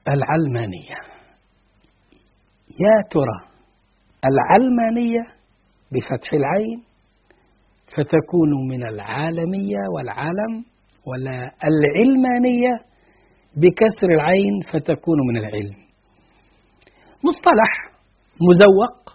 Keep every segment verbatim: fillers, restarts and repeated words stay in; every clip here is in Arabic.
العلمانية. يا ترى العلمانية بفتح العين فتكون من العالمية والعالم، ولا العلمانية بكسر العين فتكون من العلم؟ مصطلح مزوق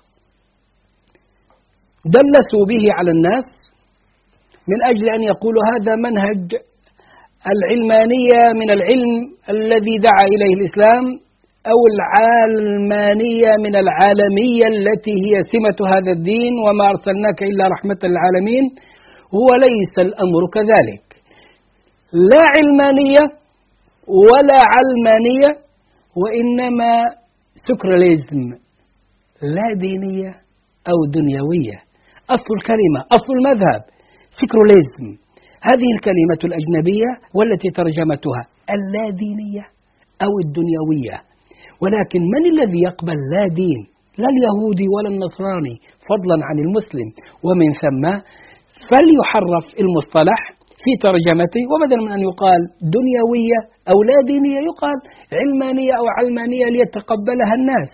دلسوا به على الناس من أجل أن يقولوا هذا منهج العلمانية من العلم الذي دعا إليه الإسلام، أو العلمانية من العالمية التي هي سمة هذا الدين، وما أرسلناك إلا رحمة للعالمين. هو ليس الأمر كذلك، لا علمانية ولا علمانية، وإنما سكراليزم، لا دينية أو دنيوية. أصل الكلمة، أصل المذهب سكراليزم، هذه الكلمة الأجنبية والتي ترجمتها اللادينية أو الدنيوية. ولكن من الذي يقبل لا دين؟ لا اليهودي ولا النصراني، فضلا عن المسلم. ومن ثم فليحرف المصطلح في ترجمته، وبدلا من أن يقال دنيوية أو لا دينية يقال علمانية أو علمانية ليتقبلها الناس.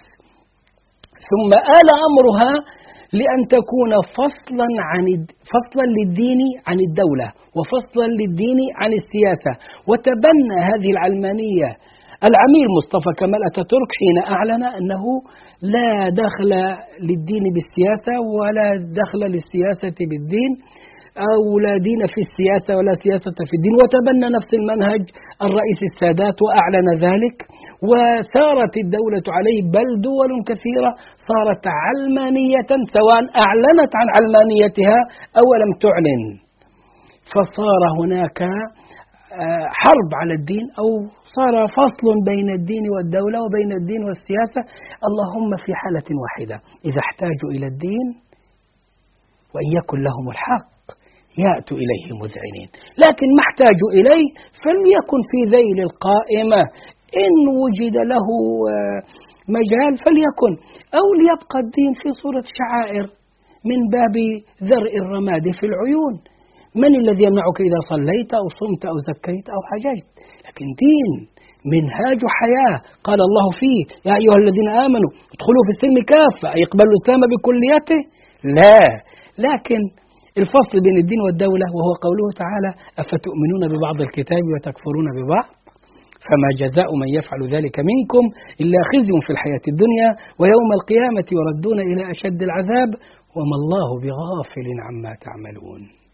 ثم آل أمرها لأن تكون فصلا عن فصلا للدين عن الدولة، وفصلا للدين عن السياسة. وتبنى هذه العلمانية العميل مصطفى كمال أتاتورك حين أعلن أنه لا دخل للدين بالسياسة ولا دخل للسياسة بالدين، أو لا دين في السياسة ولا سياسة في الدين. وتبنى نفس المنهج الرئيس السادات وأعلن ذلك، وسارت الدولة عليه، بل دول كثيرة صارت علمانية سواء أعلنت عن علمانيتها أو لم تعلن. فصار هناك حرب على الدين، أو صار فصل بين الدين والدولة وبين الدين والسياسة. اللهم في حالة واحدة، إذا احتاجوا إلى الدين وإن يكن لهم الحق يأتوا إليه مذعنين، لكن ما احتاجوا إليه فليكن في ذيل القائمة، إن وجد له مجال فليكن، أو ليبقى الدين في صورة شعائر من باب ذرء الرماد في العيون. من الذي يمنعك إذا صليت أو صمت أو زكيت أو حججت؟ لكن دين منهاج حياة، قال الله فيه يا أيها الذين آمنوا ادخلوا في السلم كافة، أي اقبلوا الإسلام بكليته؟ لا، لكن الفصل بين الدين والدولة، وهو قوله تعالى أفتؤمنون ببعض الكتاب وتكفرون ببعض، فما جزاء من يفعل ذلك منكم إلا خزي في الحياة الدنيا ويوم القيامة يردون إلى أشد العذاب وما الله بغافل عما تعملون.